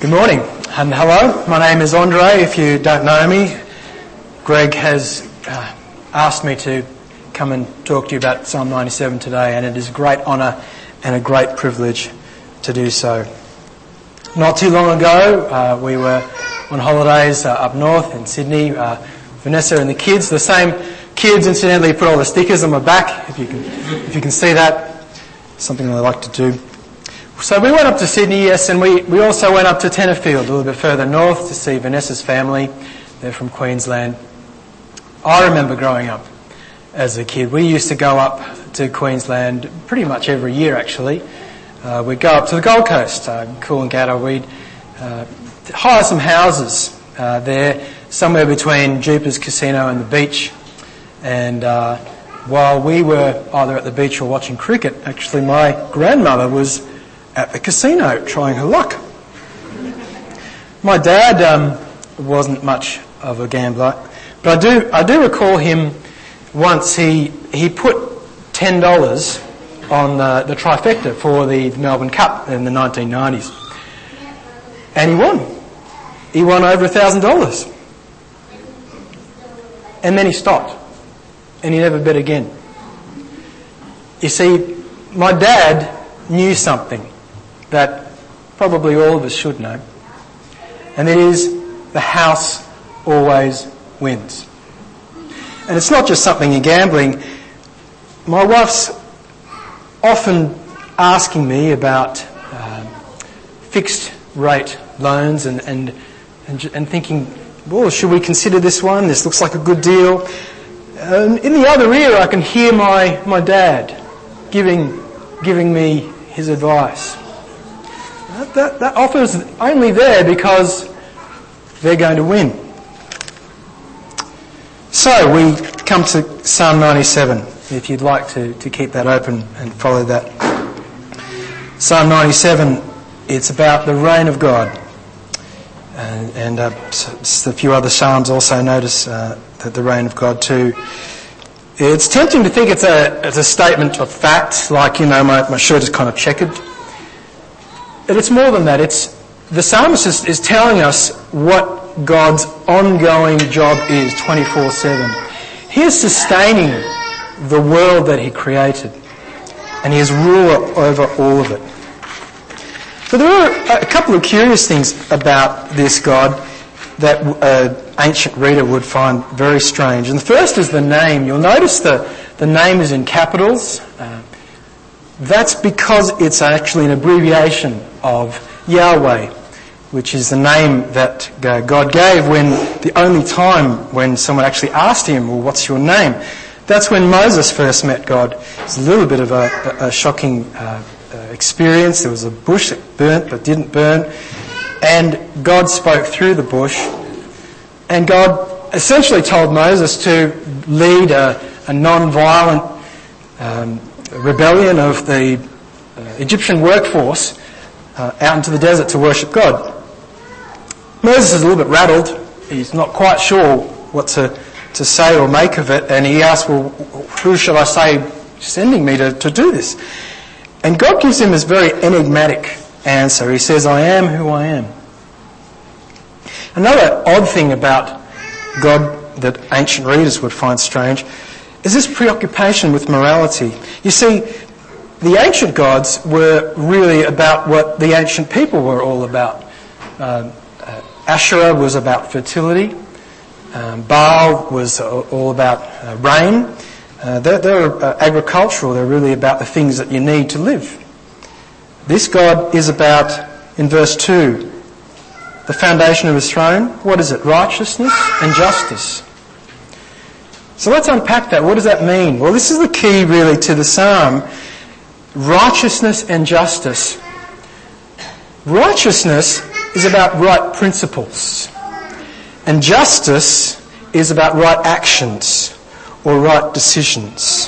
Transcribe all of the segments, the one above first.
Good morning and hello. My name is Andre. If you don't know me, Greg has asked me to come and talk to you about Psalm 97 today, and it is a great honour and a great privilege to do so. Not too long ago, we were on holidays up north in Sydney. Vanessa and the kids, the same kids, incidentally, put all the stickers on my back. If you can see that, something I like to do. So we went up to Sydney, yes, and we also went up to Tenterfield, a little bit further north, to see Vanessa's family. They're from Queensland. I remember growing up as a kid. We used to go up to Queensland pretty much every year, actually. We'd go up to the Gold Coast, Coolangatta. We'd hire some houses there, somewhere between Jupiter's Casino and the beach. And while we were either at the beach or watching cricket, actually my grandmother was at the casino trying her luck. My dad wasn't much of a gambler, but I do recall him once he put $10 on the trifecta for the Melbourne Cup in the 1990s, and he won. He won over $1,000, and then he stopped, and he never bet again. You see, my dad knew something that probably all of us should know, and it is the house always wins. And it's not just something in gambling. My wife's often asking me about fixed rate loans and thinking, well, should we consider this one? This looks like a good deal. In the other ear, I can hear my dad giving me his advice. That offer is only there because they're going to win. So we come to Psalm 97, if you'd like to keep that open and follow that. Psalm 97, it's about the reign of God. And just a few other psalms also notice that the reign of God too. It's tempting to think it's a statement of fact, like, my shirt is kind of checkered. But it's more than that. The psalmist is telling us what God's ongoing job is 24/7. He is sustaining the world that he created, and he is ruler over all of it. So there are a couple of curious things about this God that an ancient reader would find very strange. And the first is the name. You'll notice the name is in capitals. That's because it's actually an abbreviation of Yahweh, which is the name that God gave when the only time when someone actually asked him, well, what's your name? That's when Moses first met God. It's a little bit of a shocking experience. There was a bush that burnt but didn't burn, and God spoke through the bush, and God essentially told Moses to lead a non-violent rebellion of the Egyptian workforce out into the desert to worship God. Moses is a little bit rattled. He's not quite sure what to say or make of it, and he asks, well, who shall I say sending me to do this? And God gives him this very enigmatic answer. He says, I am who I am. Another odd thing about God that ancient readers would find strange is this preoccupation with morality. You see, the ancient gods were really about what the ancient people were all about. Asherah was about fertility. Baal was all about rain. They're agricultural. They're really about the things that you need to live. This God is about, in verse 2, the foundation of his throne. What is it? Righteousness and justice. So let's unpack that. What does that mean? Well, this is the key really to the psalm. Righteousness and justice. Righteousness is about right principles, and justice is about right actions or right decisions.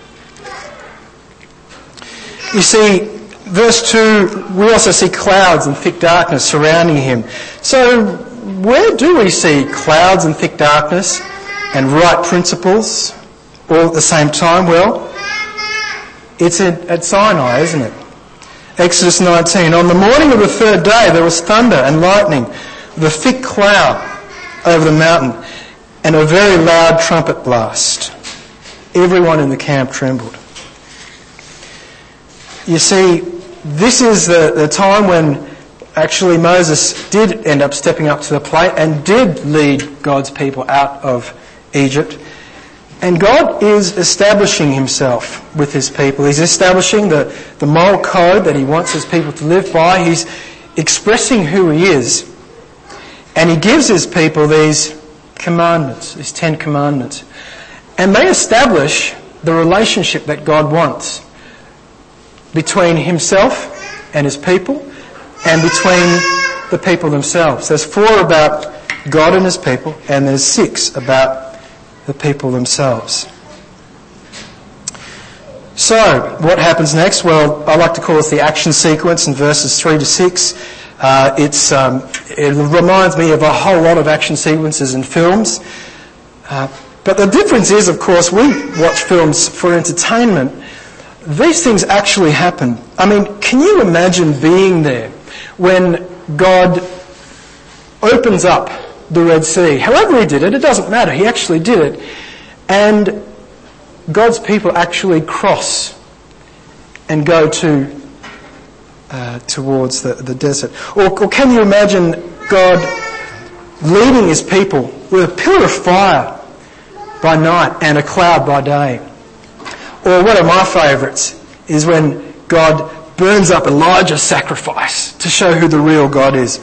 You see, verse 2, we also see clouds and thick darkness surrounding him. So where do we see clouds and thick darkness and right principles all at the same time? Well, it's at Sinai, isn't it? Exodus 19, on the morning of the third day there was thunder and lightning with a thick cloud over the mountain and a very loud trumpet blast. Everyone in the camp trembled. You see, this is the time when actually Moses did end up stepping up to the plate and did lead God's people out of Egypt. And God is establishing himself with his people. He's establishing the moral code that he wants his people to live by. He's expressing who he is. And he gives his people these commandments, these 10 commandments. And they establish the relationship that God wants between himself and his people and between the people themselves. There's 4 about God and his people, and there's 6 about the people themselves. So, what happens next? Well, I like to call this the action sequence in verses 3 to 6. It reminds me of a whole lot of action sequences in films. But the difference is, of course, we watch films for entertainment. These things actually happen. I mean, can you imagine being there when God opens up the Red Sea? However he did it, it doesn't matter. He actually did it. And God's people actually cross and go towards the desert. Or can you imagine God leading his people with a pillar of fire by night and a cloud by day? Or one of my favourites is when God burns up Elijah's sacrifice to show who the real God is.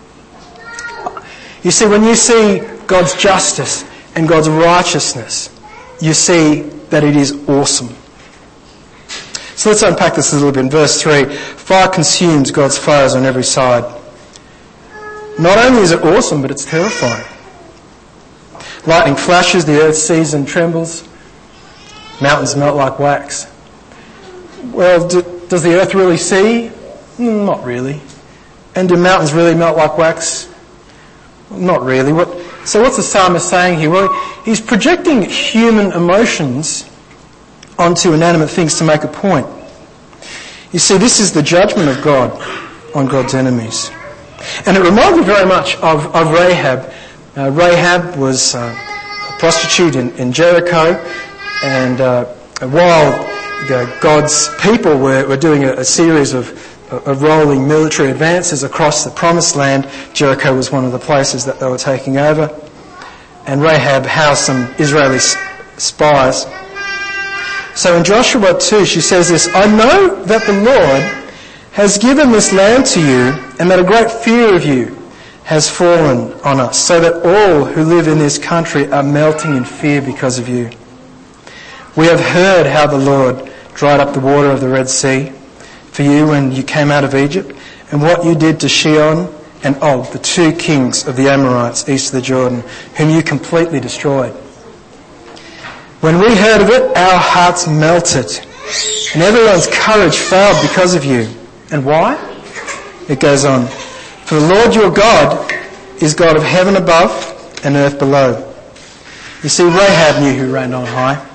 You see, when you see God's justice and God's righteousness, you see that it is awesome. So let's unpack this a little bit. In verse 3, fire consumes God's foes on every side. Not only is it awesome, but it's terrifying. Lightning flashes, the earth sees and trembles. Mountains melt like wax. Well, does the earth really see? Not really. And do mountains really melt like wax? Not really. So what's the psalmist saying here? Well, he's projecting human emotions onto inanimate things to make a point. You see, this is the judgment of God on God's enemies. And it reminds me very much of Rahab. Rahab was a prostitute in Jericho, and while God's people were doing a series of rolling military advances across the Promised Land, Jericho was one of the places that they were taking over. And Rahab housed some Israeli spies. So in Joshua 2, she says this, I know that the Lord has given this land to you, and that a great fear of you has fallen on us, so that all who live in this country are melting in fear because of you. We have heard how the Lord dried up the water of the Red Sea for you when you came out of Egypt, and what you did to Sihon and Og, the 2 kings of the Amorites east of the Jordan, whom you completely destroyed. When we heard of it, our hearts melted, and everyone's courage failed because of you. And why? It goes on. For the Lord your God is God of heaven above and earth below. You see, Rahab knew who reigned on high.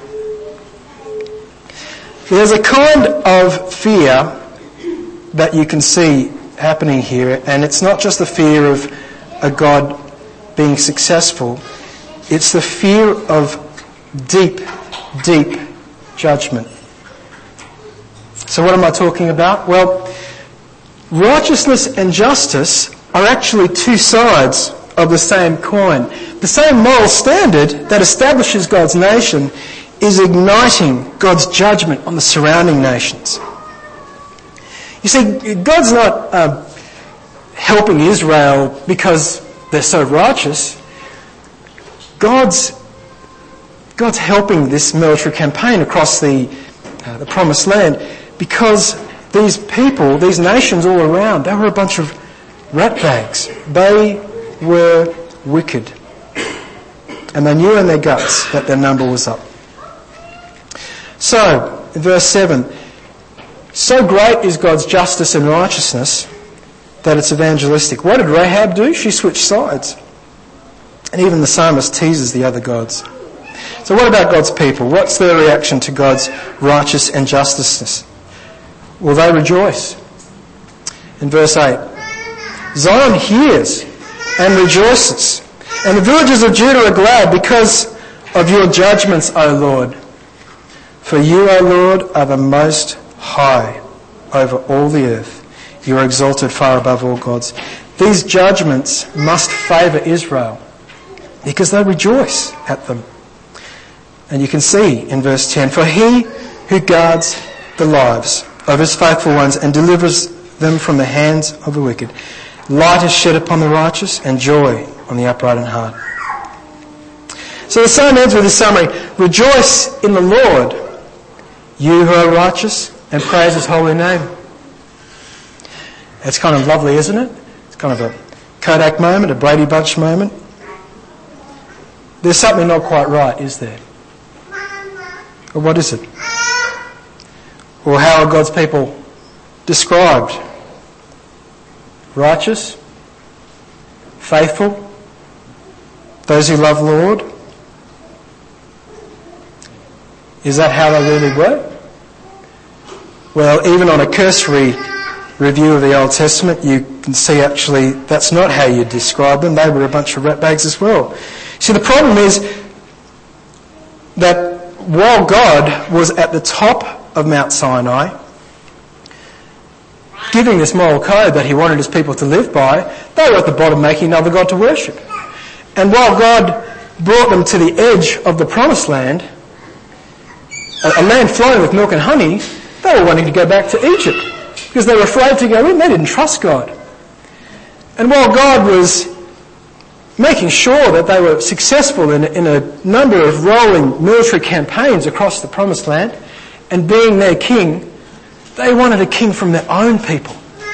There's a kind of fear that you can see happening here, and it's not just the fear of a God being successful, it's the fear of deep, deep judgment. So what am I talking about? Well, righteousness and justice are actually 2 sides of the same coin. The same moral standard that establishes God's nation is igniting God's judgment on the surrounding nations. You see, God's not helping Israel because they're so righteous. God's helping this military campaign across the Promised Land because these people, these nations all around, they were a bunch of ratbags. They were wicked. And they knew in their guts that their number was up. So, in verse 7, so great is God's justice and righteousness that it's evangelistic. What did Rahab do? She switched sides. And even the psalmist teases the other gods. So what about God's people? What's their reaction to God's righteous and justice? Well, they rejoice. In verse 8, Zion hears and rejoices, and the villages of Judah are glad because of your judgments, O Lord. For you, O Lord, are the most high over all the earth. You are exalted far above all gods. These judgments must favour Israel because they rejoice at them. And you can see in verse 10, for he who guards the lives of his faithful ones and delivers them from the hands of the wicked. Light is shed upon the righteous and joy on the upright in heart. So the psalm ends with this summary. Rejoice in the Lord, you who are righteous, and praise his holy name. It's kind of lovely, isn't it? It's kind of a Kodak moment, a Brady Bunch moment. There's something not quite right, is there? Or what is it? Or how are God's people described? Righteous? Faithful? Those who love the Lord? Is that how they really were? Well, even on a cursory review of the Old Testament, you can see actually that's not how you describe them. They were a bunch of ratbags as well. See, the problem is that while God was at the top of Mount Sinai, giving this moral code that he wanted his people to live by, they were at the bottom making another God to worship. And while God brought them to the edge of the promised land, a land flowing with milk and honey, they were wanting to go back to Egypt because they were afraid to go in. They didn't trust God. And while God was making sure that they were successful in a number of rolling military campaigns across the promised land and being their king, they wanted a king from their own people.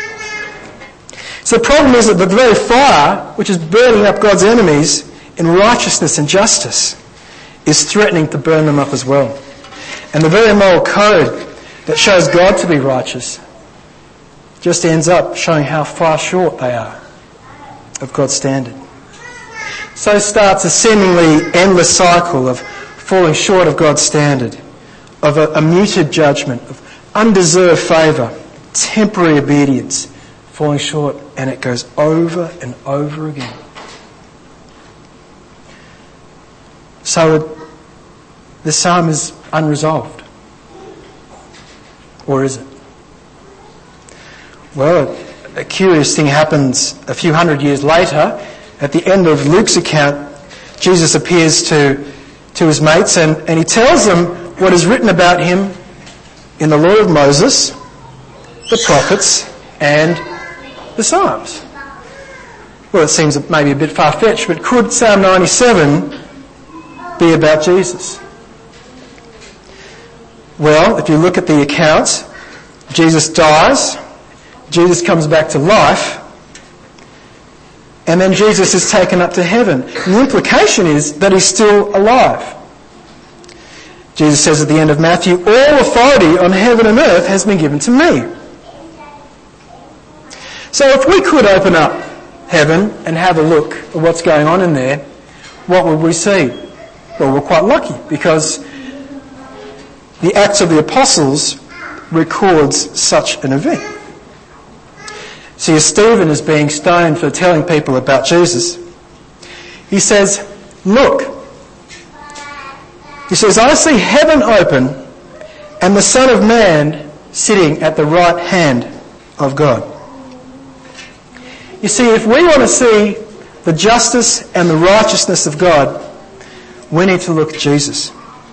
So the problem is that the very fire, which is burning up God's enemies in righteousness and justice, is threatening to burn them up as well. And the very moral code that shows God to be righteous just ends up showing how far short they are of God's standard. So starts a seemingly endless cycle of falling short of God's standard, of a muted judgment, of undeserved favour, temporary obedience, falling short, and it goes over and over again. So the psalm is unresolved. Or is it? Well, a curious thing happens a few hundred years later. At the end of Luke's account, Jesus appears to his mates and he tells them what is written about him in the law of Moses, the prophets, and the Psalms. Well, it seems maybe a bit far-fetched, but could Psalm 97 be about Jesus? Well, if you look at the accounts, Jesus dies, Jesus comes back to life, and then Jesus is taken up to heaven. And the implication is that he's still alive. Jesus says at the end of Matthew, all authority on heaven and earth has been given to me. So if we could open up heaven and have a look at what's going on in there, what would we see? Well, we're quite lucky because the Acts of the Apostles records such an event. See, as Stephen is being stoned for telling people about Jesus, he says, look, he says, I see heaven open and the Son of Man sitting at the right hand of God. You see, if we want to see the justice and the righteousness of God, we need to look at Jesus.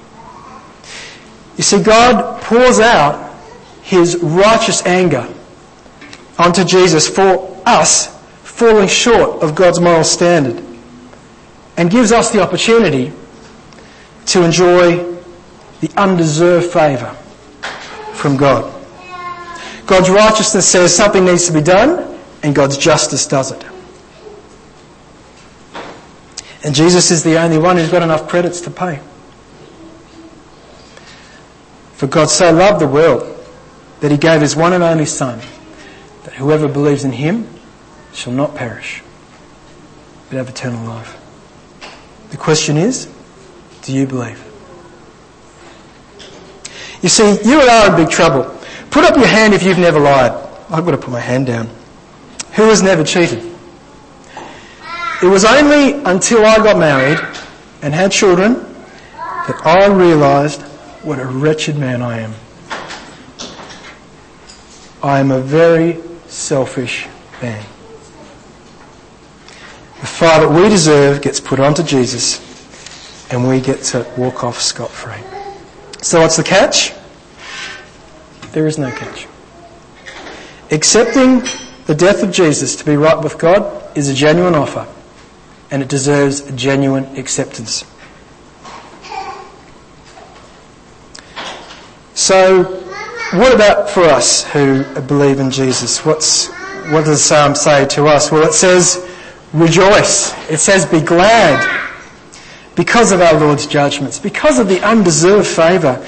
You see, God pours out his righteous anger onto Jesus for us falling short of God's moral standard and gives us the opportunity to enjoy the undeserved favour from God. God's righteousness says something needs to be done and God's justice does it. And Jesus is the only one who's got enough credits to pay. For God so loved the world that he gave his one and only Son, that whoever believes in him shall not perish, but have eternal life. The question is, do you believe? You see, you and I are in big trouble. Put up your hand if you've never lied. I've got to put my hand down. Who has never cheated? It was only until I got married and had children that I realised what a wretched man I am. I am a very selfish man. The fire that we deserve gets put onto Jesus, and we get to walk off scot-free. So what's the catch? There is no catch. Accepting the death of Jesus to be right with God is a genuine offer, and it deserves a genuine acceptance. So, what about for us who believe in Jesus? What does the psalm say to us? Well, it says, rejoice. It says, be glad because of our Lord's judgments, because of the undeserved favour.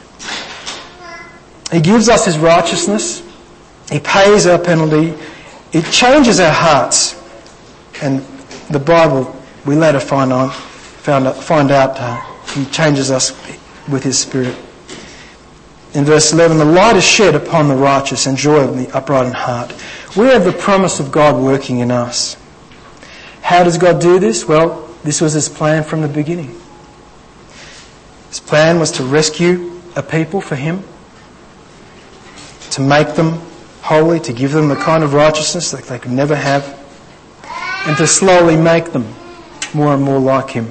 He gives us his righteousness. He pays our penalty. It changes our hearts. And the Bible, we later find out he changes us with his Spirit. In verse 11, the light is shed upon the righteous and joy of the upright in heart. We have the promise of God working in us. How does God do this? Well, this was his plan from the beginning. His plan was to rescue a people for him, to make them holy, to give them the kind of righteousness that they could never have, and to slowly make them more and more like him.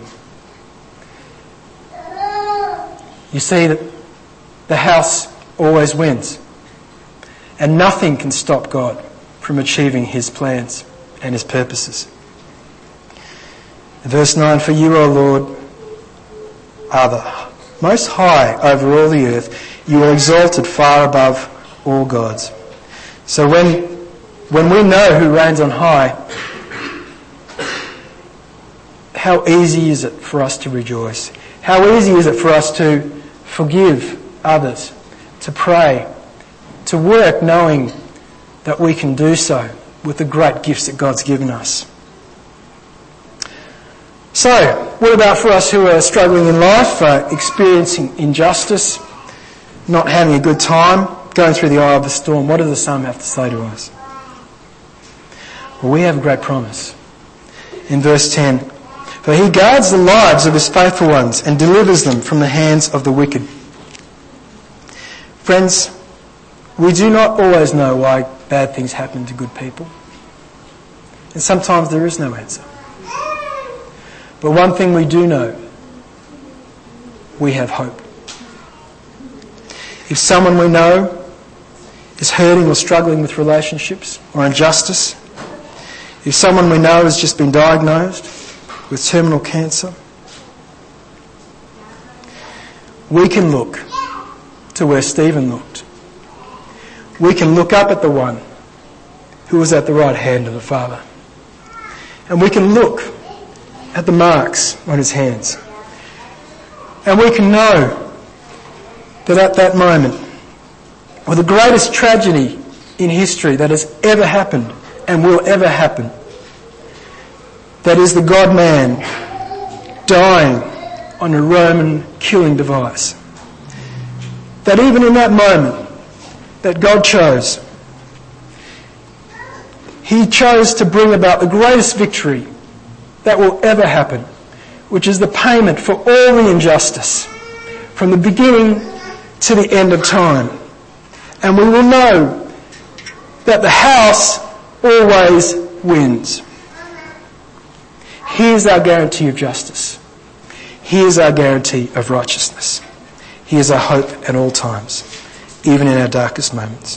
You see that the house always wins, and nothing can stop God from achieving his plans and his purposes. Verse 9, for you, O Lord, are the most high over all the earth. You are exalted far above all gods. So when we know who reigns on high, how easy is it for us to rejoice? How easy is it for us to forgive others, to pray, to work knowing that we can do so with the great gifts that God's given us. So, what about for us who are struggling in life, experiencing injustice, not having a good time, going through the eye of the storm? What does the psalm have to say to us? Well, we have a great promise. In verse 10, for he guards the lives of his faithful ones and delivers them from the hands of the wicked. Friends, we do not always know why bad things happen to good people. And sometimes there is no answer. But one thing we do know, we have hope. If someone we know is hurting or struggling with relationships or injustice, if someone we know has just been diagnosed with terminal cancer, we can look to where Stephen looked. We can look up at the one who was at the right hand of the Father. And we can look at the marks on his hands. And we can know that at that moment, or the greatest tragedy in history that has ever happened and will ever happen, that is the God-man dying on a Roman killing device, that even in that moment that God chose, he chose to bring about the greatest victory that will ever happen, which is the payment for all the injustice from the beginning to the end of time. And we will know that the house always wins. Here's our guarantee of justice. Here's our guarantee of righteousness. He is our hope at all times, even in our darkest moments.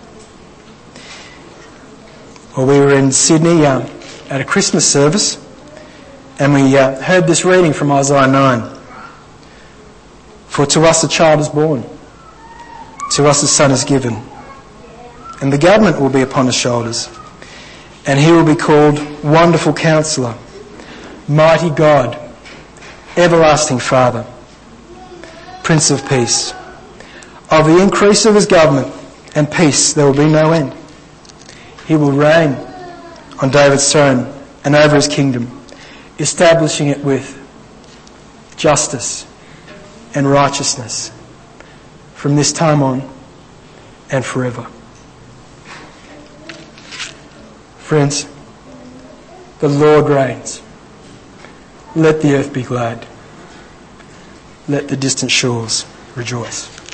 Well, we were in Sydney at a Christmas service, and we heard this reading from Isaiah 9. For to us a child is born, to us a son is given, and the government will be upon his shoulders, and he will be called Wonderful Counselor, Mighty God, Everlasting Father, Prince of Peace. Of the increase of his government and peace there will be no end. He will reign on David's throne and over his kingdom, establishing it with justice and righteousness from this time on and forever. Friends, the Lord reigns. Let the earth be glad. Let the distant shores rejoice.